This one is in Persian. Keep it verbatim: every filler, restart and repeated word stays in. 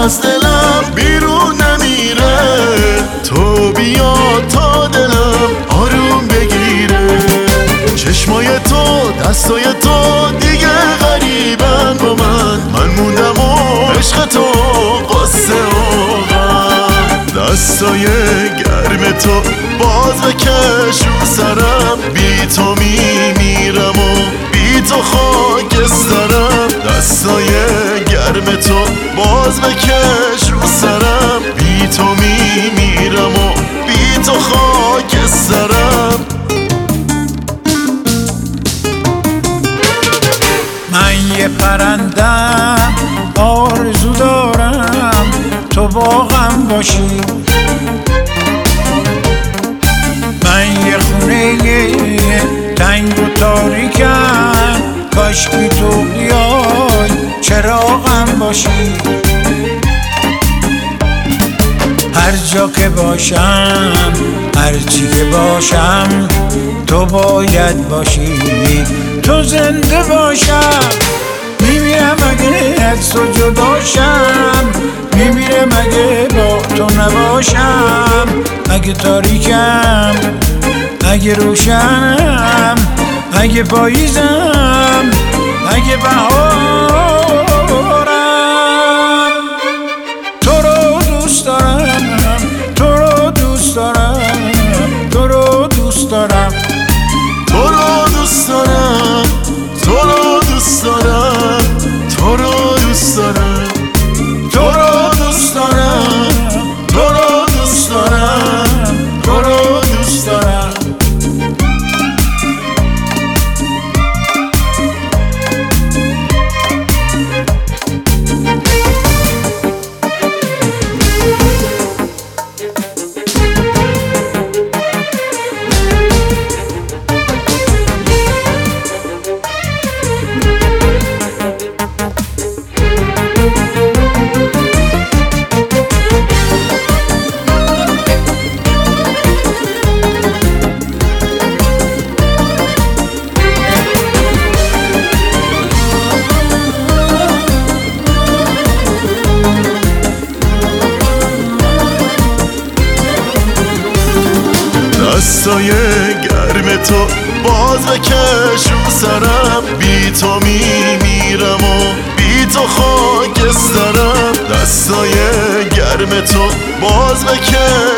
از دلم بیرون نمیره، تو بیا تا دلم آروم بگیره. چشمای تو دستای تو دیگه غریبن با من، من موندم و عشق تو قصه و غم. دستای گرم تو باز بکش رو سرم، بی تو میمیرم و بی تو خاکسترم. دستای گرم تو باز بکش رو سرم، بی تو میمیرم و بی تو خاکسترم. من یه پرندم آرزو دارم تو واقعا باشی، من یه خونه تنگ و تاریکم، کاشکی تو بیای چراغم باشی. هر جا که باشم هر چی که باشم تو باید باشی، تو زنده باشم. میمیرم اگه از تو جداشم، میمیرم اگه با تو نباشم. اگه تاریکم اگه روشنم، اگه پاییزم اگه بهارم، تو رو دوست دارم، تو رو دوست دارم، تو رو دوست دارم، تو رو دوست دارم، تو رو دوست دارم، تو رو دوست دارم، تو رو دوست دارم، تو رو دوست دارم، تو رو دوست دارم. دستای گرم تو باز بکش رو سرم، بی تو میمیرم و بی تو خاکسترم. دستای گرم تو باز بکش